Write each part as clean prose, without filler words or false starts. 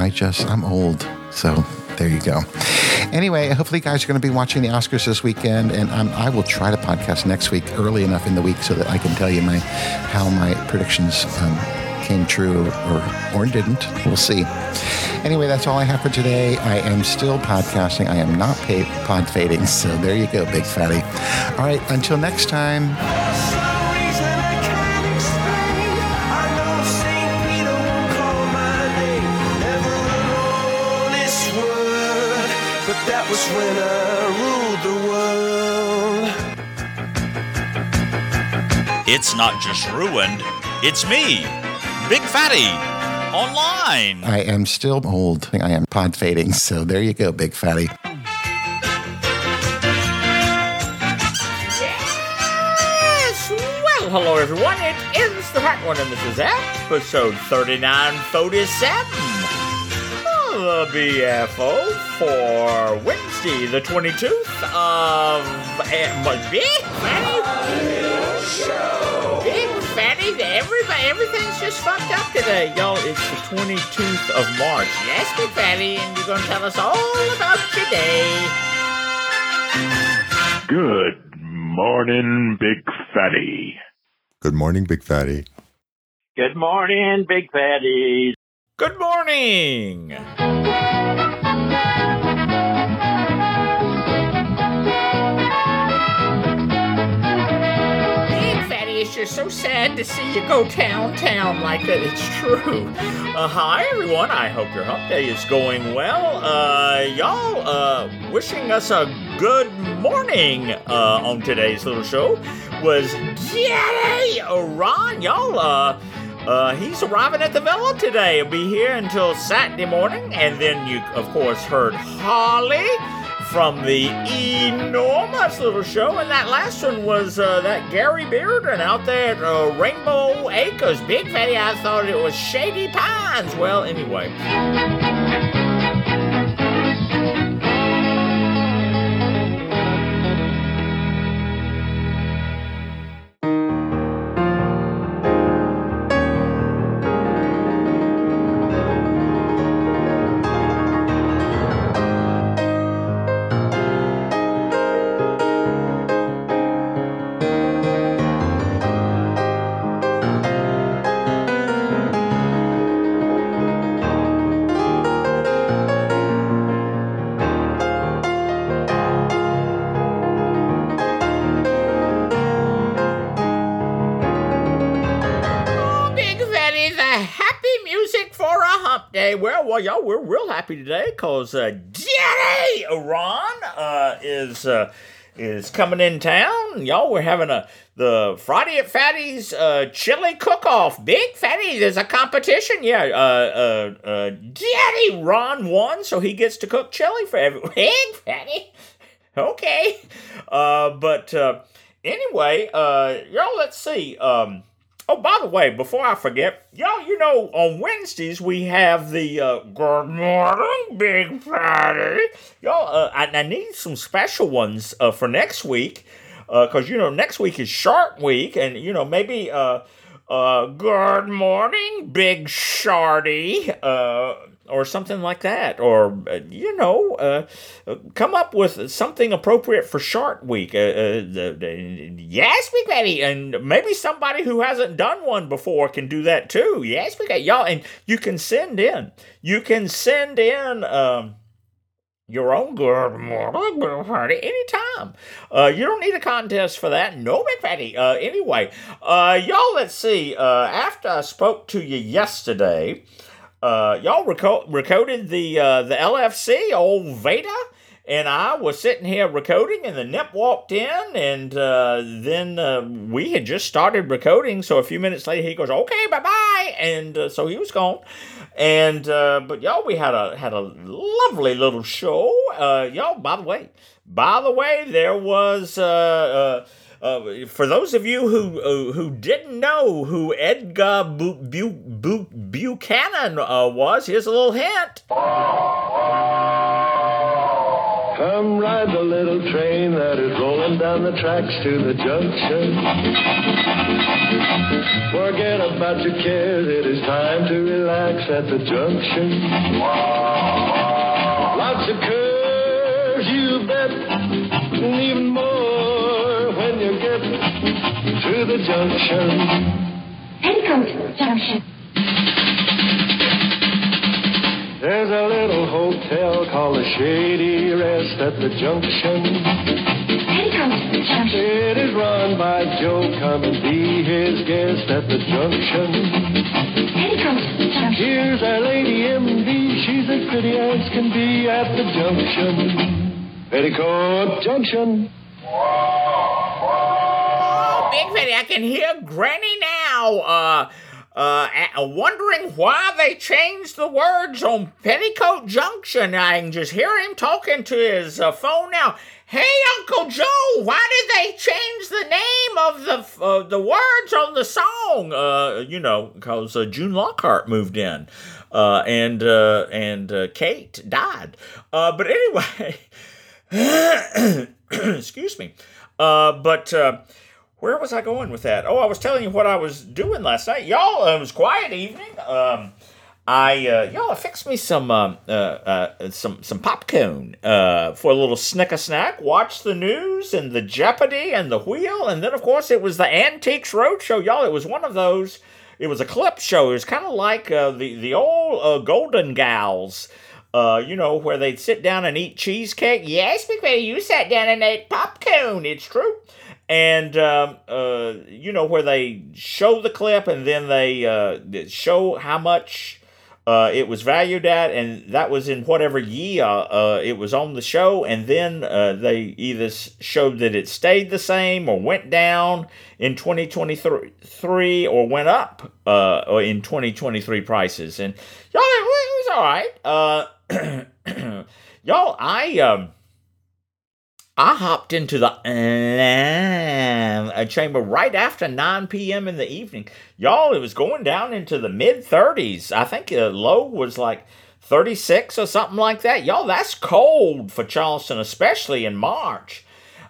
I'm old. So there you go. Anyway, hopefully you guys are going to be watching the Oscars this weekend, and I will try to podcast next week early enough in the week so that I can tell you how my predictions came true or didn't. We'll see. Anyway, that's all I have for today. I am still podcasting. I am not pod fading, so there you go, big fatty. All right, until next time. That was when I ruled the world. It's not just ruined, it's me, Big Fatty, online. I am still old. I am pod fading, so there you go, big fatty. Yes! Well, hello everyone, it is the Fat One, and this is episode 3947. The BFO for Wednesday, the 22th of Big Fatty, everything's just fucked up today. Y'all, it's the 22th of March. Yes, Big Fatty, and you're going to tell us all about your day. Good morning, Big Fatty. Good morning, Big Fatty. Good morning, Big Fatty. Good morning! Big Fatty, it's just so sad to see you go downtown like that. It's true. Hi, everyone. I hope your hump day is going well. Y'all, wishing us a good morning on today's little show was Daddy Ron. Y'all, he's arriving at the Villa today. He'll be here until Saturday morning. And then you, of course, heard Holly from the enormous little show. And that last one was that Gary Bearden out there at Rainbow Acres. Big Fatty, I thought it was Shady Pines. Well, anyway. Well, y'all, we're real happy today because Daddy Ron is coming in town. Y'all, we're having the Friday at Fatty's chili cook-off. Big Fatty, there's a competition. Yeah, Daddy Ron won, so he gets to cook chili for everyone. Big Fatty, okay. But anyway, y'all, let's see. Oh, by the way, before I forget, y'all, you know, on Wednesdays we have the Good Morning, Big Fatty. Y'all, I need some special ones for next week, because, you know, next week is Shark Week, and, you know, maybe Good Morning, Big Shardy, or something like that, or, you know, come up with something appropriate for Shark Week. Yes, Big Fatty, and maybe somebody who hasn't done one before can do that too. Yes, Big Fatty, y'all, and you can send in your own Good Morning, Big Fatty anytime. You don't need a contest for that. No, Big Fatty. Anyway, y'all, let's see. After I spoke to you yesterday, y'all recorded the LFC, old Veda, and I was sitting here recording, and the Nip walked in, and then we had just started recording, so a few minutes later he goes, okay, bye-bye, and so he was gone, and but y'all, we had a lovely little show. Y'all, by the way, there was for those of you who didn't know who Edgar Buchanan was, here's a little hint. Come ride the little train that is rolling down the tracks to the junction. Forget about your cares, it is time to relax at the junction. Lots of curves, you bet, and even more when you get to the junction. Petticoat Junction. There's a little hotel called the Shady Rest at the junction. Petticoat Junction. It is run by Joe. Come and be his guest at the junction. Petticoat Junction. Here's our lady MD. She's as pretty as can be at the junction. Petticoat Junction. Oh, Big Fatty, I can hear Granny now. Wondering why they changed the words on Petticoat Junction. I can just hear him talking to his phone now. Hey, Uncle Joe, why did they change the name of the words on the song? Because June Lockhart moved in, and Kate died. But anyway, excuse me. Where was I going with that? Oh, I was telling you what I was doing last night. Y'all, it was quiet evening. I fixed me some popcorn for a little snicker snack. Watched the news and the Jeopardy and the Wheel, and then of course it was the Antiques Roadshow. Y'all, it was one of those. It was a clip show. It was kind of like the old Golden Gals. Where they'd sit down and eat cheesecake. Yes, because you sat down and ate popcorn. It's true. And, where they show the clip and then they show how much it was valued at, and that was in whatever year it was on the show, and then they either showed that it stayed the same or went down in 2023 or went up in 2023 prices. And, y'all, it was all right. Y'all, I hopped into the chamber right after 9 p.m. in the evening. Y'all, it was going down into the mid-30s. I think the low was like 36 or something like that. Y'all, that's cold for Charleston, especially in March.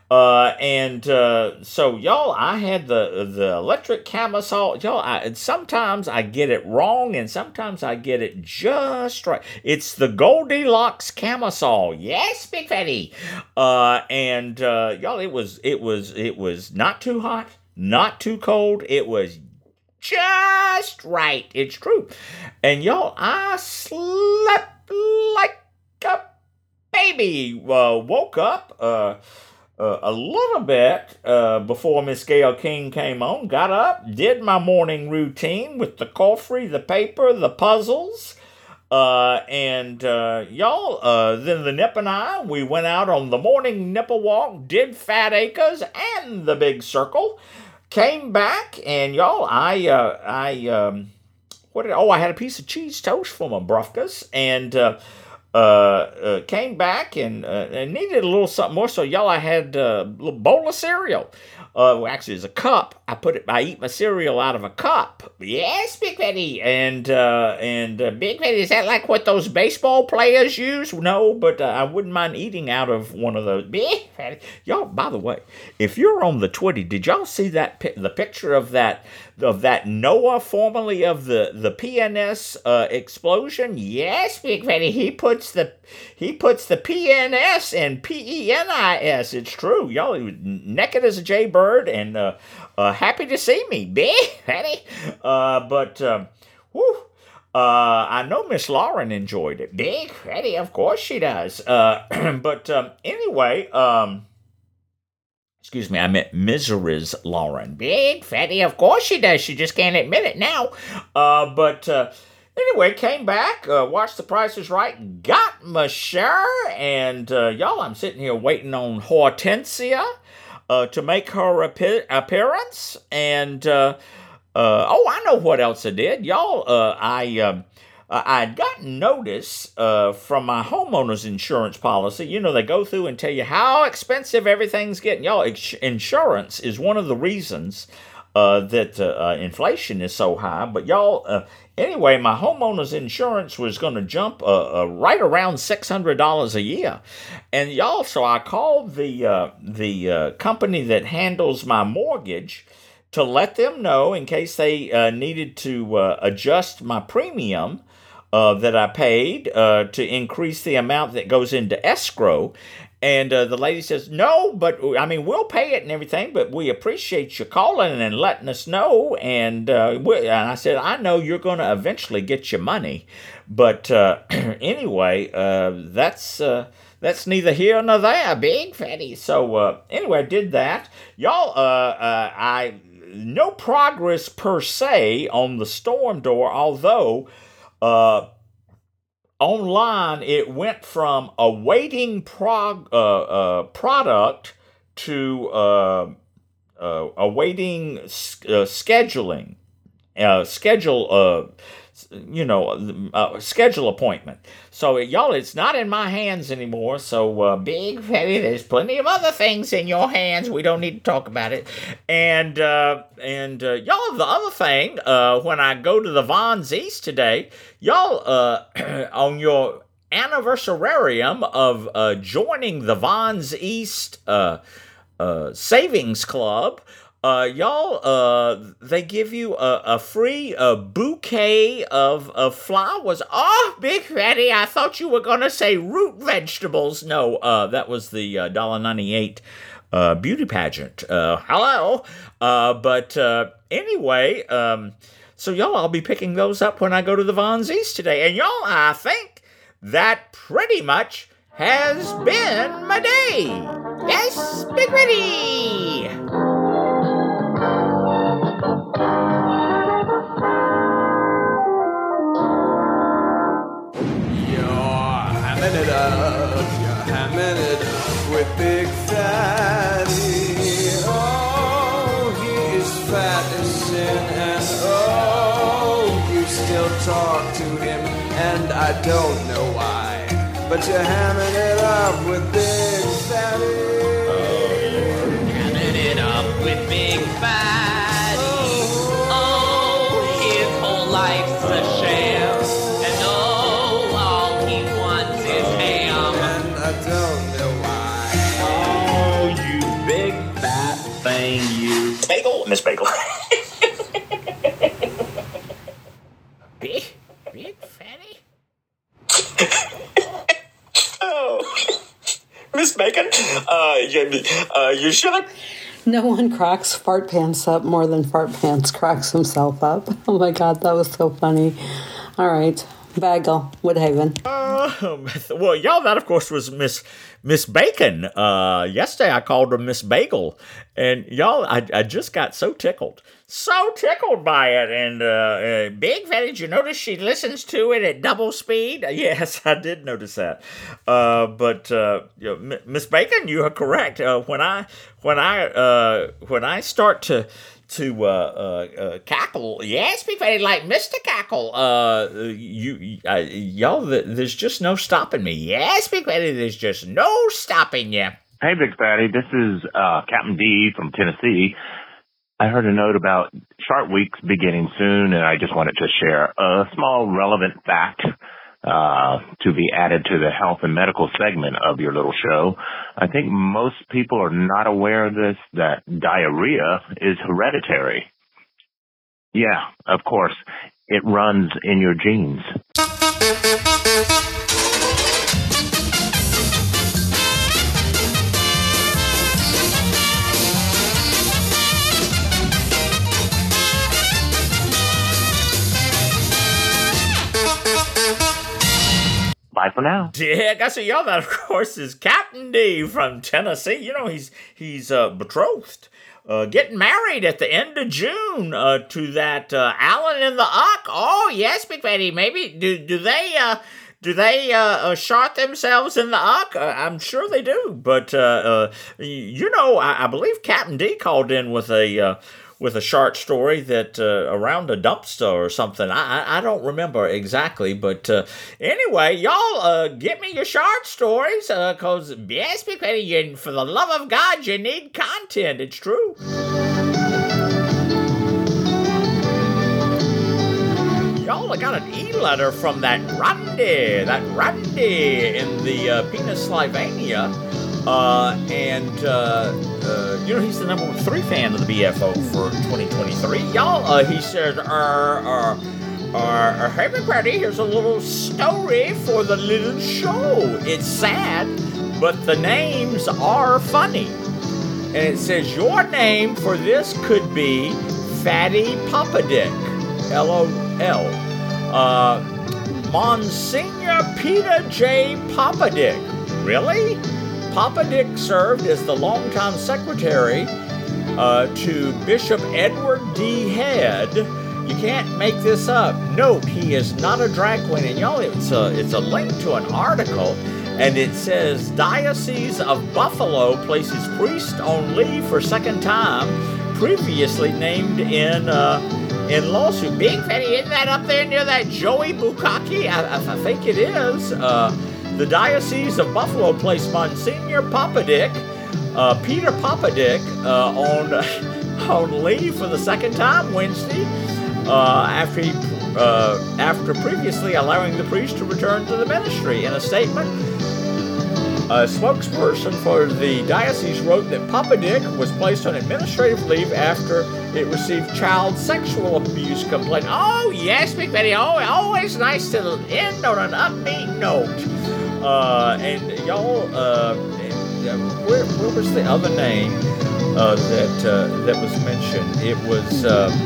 So, y'all, I had the electric camisole. Y'all, sometimes I get it wrong, and sometimes I get it just right. It's the Goldilocks camisole. Yes, Big Fatty. Y'all, it was not too hot, not too cold. It was just right. It's true. And, y'all, I slept like a baby. Woke up, a little bit before Miss Gail King came on. Got up, did my morning routine with the coffee, the paper, the puzzles. Then the Nip and I, we went out on the morning nipple walk, did Fat Acres and the Big Circle. Came back, and y'all, I had a piece of cheese toast for my brufkas, and came back and needed a little something more. So y'all, I had a little bowl of cereal. Actually, it's a cup. I eat my cereal out of a cup. Yes, Big Fatty. And Big Fatty, is that like what those baseball players use? No, but I wouldn't mind eating out of one of those. Big Fatty. Y'all, by the way, if you're on the Twitty, did y'all see the picture of that Noah, formerly of the PNS explosion? Yes, Big Fatty. He puts the PNS and PENIS. It's true. Y'all, he was naked as a jaybird and happy to see me, Big Fatty. I know Miss Lauren enjoyed it. Big Fatty, of course she does. Anyway, excuse me, I meant Mrs. Lauren. Big Fatty, of course she does. She just can't admit it now. Anyway, came back, watched The Price is Right, got my share, and y'all, I'm sitting here waiting on Hortensia to make her appearance, and I know what else I did. Y'all, I'd gotten notice from my homeowner's insurance policy. You know, they go through and tell you how expensive everything's getting. Y'all, insurance is one of the reasons that inflation is so high. But y'all, anyway, my homeowner's insurance was going to jump right around $600 a year, and y'all. So I called the company that handles my mortgage to let them know in case they needed to adjust my premium that I paid to increase the amount that goes into escrow. And the lady says, no, but I mean, we'll pay it and everything, but we appreciate you calling and letting us know. And I said, I know you're going to eventually get your money. But anyway, that's neither here nor there, Big Fatty. So anyway, I did that. Y'all, no progress per se on the storm door, although online, it went from awaiting product to awaiting scheduling. Schedule appointment. So y'all, it's not in my hands anymore. So Big Fatty, there's plenty of other things in your hands. We don't need to talk about it. And y'all, the other thing, when I go to the Vons East today, y'all, on your anniversarium of joining the Vons East Savings Club, y'all, they give you a free bouquet of flowers. Oh, Big Fatty, I thought you were going to say root vegetables. No, that was the $1.98 beauty pageant. Hello. But anyway, so y'all, I'll be picking those up when I go to the Vons East today. And y'all, I think that pretty much has been my day. Yes, Big Fatty. You're hamming it up with Big Fatty. Oh, he is fat as sin, and oh, you still talk to him, and I don't know why, but you're hamming it up with Big Fatty. Oh, you're hamming it up with Big Fatty. Oh, his whole life's a sham, and all he wants is ham. And I don't know why. Oh, you big fat thing, you. Bagel, Miss Bagel. Big Fatty? Oh, Miss Bacon, you should have. No one cracks fart pants up more than fart pants cracks himself up. Oh my God, that was so funny. All right, Bagel, Woodhaven. Well, y'all, that of course was Miss Bacon. Yesterday I called her Miss Bagel, and y'all, I just got so tickled by it. And Big Fatty, did you notice she listens to it at double speed? Yes, I did notice that. But Miss Bacon, you are correct. When I start to cackle, yes, Big Fatty, like Mr. Cackle. Y'all, there's just no stopping me. Yes, Big Fatty, there's just no stopping you. Hey, Big Fatty, this is Captain D from Tennessee. I heard a note about Shark Week's beginning soon, and I just wanted to share a small relevant fact to be added to the health and medical segment of your little show. I think most people are not aware of this, that diarrhea is hereditary. Yeah, of course, it runs in your genes. Bye for now. Yeah, I see y'all. That, of course, is Captain D from Tennessee. You know, he's betrothed, getting married at the end of June to that Alan in the Uck. Oh, yes, Big Fatty. Maybe do they shart themselves in the Uck? I'm sure they do. But you know, I believe Captain D called in with a short story that around a dumpster or something. I don't remember exactly, but anyway, y'all get me your short stories, because yes, Big Fatty, for the love of God, you need content. It's true. got an e-letter from that Randy in the Pennsylvania. He's the number 3 fan of the BFO for 2023. Y'all, he says, hey, Big Fatty, here's a little story for the little show. It's sad, but the names are funny. And it says, your name for this could be Fatty Popadick, LOL. Monsignor Peter J. Popadick. Really? Popadick served as the longtime secretary to Bishop Edward D. Head. You can't make this up. Note, he is not a drag queen. And y'all, it's a link to an article, and it says Diocese of Buffalo places priest on leave for second time, previously named in lawsuit. Big Fatty, isn't that up there near that Joey Bukkake? I think it is. The Diocese of Buffalo placed Monsignor Popadick, Peter Popadick, on leave for the second time Wednesday, after previously allowing the priest to return to the ministry. In a statement, a spokesperson for the diocese wrote that Popadick was placed on administrative leave after it received child sexual abuse complaint. Oh, yes, Big Betty. Oh, always nice to end on an upbeat note. And y'all, where was the other name that was mentioned? It was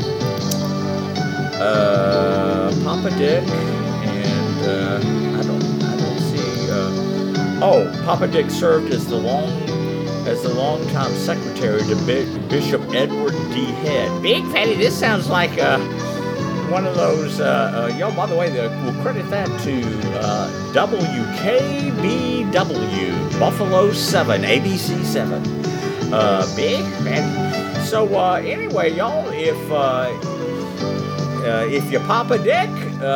Popadick, and I don't see. Popadick served as the longtime secretary to Bishop Edward D. Head. Big Fatty, this sounds like one of those. Y'all, by the way, we'll credit that to WKBW Buffalo 7, ABC 7. Big Fatty. So anyway, y'all, if your Popadick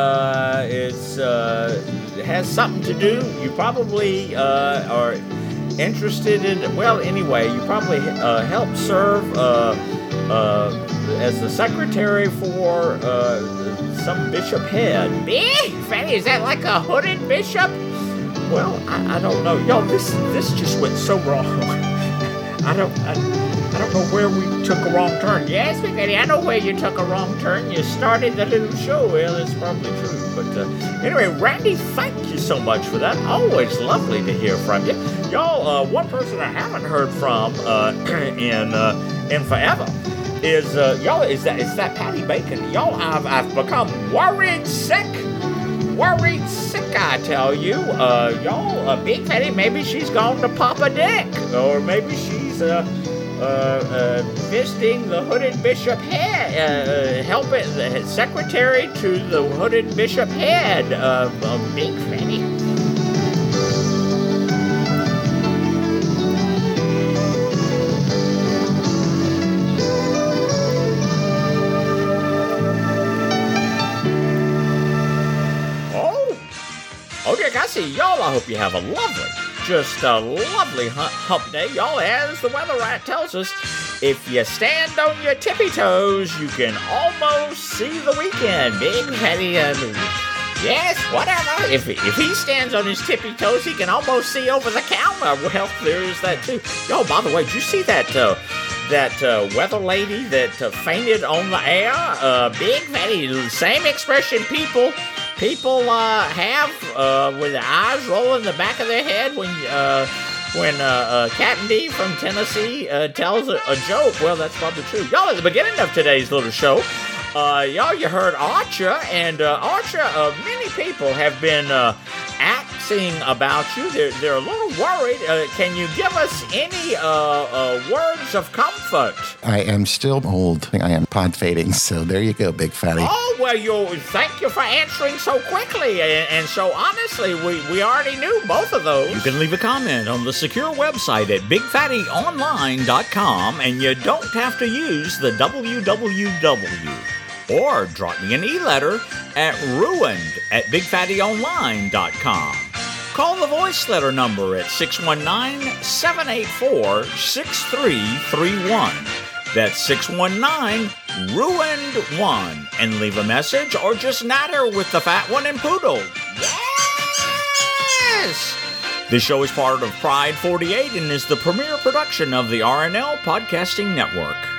has something to do, you probably are interested in. Well, anyway, you probably help serve as the secretary for some bishop head. Big Fatty, is that like a hooded bishop? Well, I don't know. Y'all, this just went so wrong. I don't know where we took a wrong turn. Yes, Big Fatty, I know where you took a wrong turn. You started the little show. Well, it's probably true. But anyway, Randy, thank you so much for that. Always lovely to hear from you. Y'all, one person I haven't heard from in forever is that Patty Bacon. Y'all, I've become worried sick, I tell you. Y'all, Big Fatty, maybe she's gone to Popadick, or maybe she's visiting the hooded bishop head, helping the secretary to the hooded bishop head of Big Fatty. Okay, I see y'all. I hope you have a lovely hump day. Y'all, as the weather rat tells us, if you stand on your tippy toes, you can almost see the weekend. Big Fatty, yes, whatever. If he stands on his tippy toes, he can almost see over the counter. Well, there is that too. Y'all, by the way, did you see that weather lady that fainted on the air? Big Fatty, same expression people have with their eyes rolling the back of their head when Captain D from Tennessee tells a joke. Well, that's probably true. Y'all, at the beginning of today's little show, y'all, you heard Archer, and Archer, many people have been asking about you. They're a little worried. Can you give us any words of comfort? I am still old. I am pod fading, so there you go, Big Fatty. Oh, well, thank you for answering so quickly and so honestly. We already knew both of those. You can leave a comment on the secure website at BigFattyOnline.com, and you don't have to use the www. Or drop me an e-letter at ruined@BigFattyOnline.com. Call the voice letter number at 619-784-6331. That's 619 Ruined One and leave a message or just natter with the fat one and Poodle. Yes! This show is part of Pride 48 and is the premier production of the RNL Podcasting Network.